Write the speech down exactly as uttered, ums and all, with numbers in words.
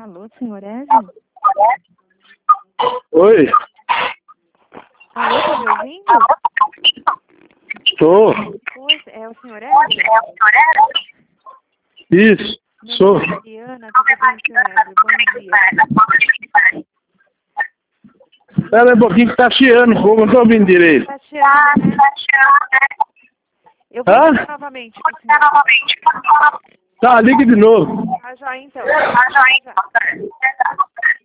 Alô, senhor Ezio? Oi. Alô, tá me ouvindo? Tô. Oi, é o senhor Ezio? Isso. Meu Sou. nome é Mariana, tudo bem, senhor Ezio? Bom dia. Espera aí um pouquinho que tá chiando, pô, não tô ouvindo direito. Tá chiando, né? Eu vou Hã? ligar novamente pro senhor. Tá, ligue de novo. Ah, já então. Já, já.